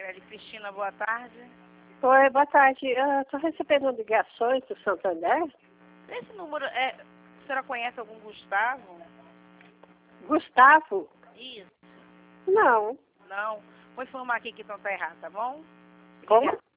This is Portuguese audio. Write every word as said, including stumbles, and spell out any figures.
Sicredi. Cristina, boa tarde. Oi, boa tarde. Eu estou recebendo ligações do Santander. Esse número é... A senhora conhece algum Gustavo? Gustavo? Isso. Não. Não. Vou informar aqui que não está errado, tá bom? Como?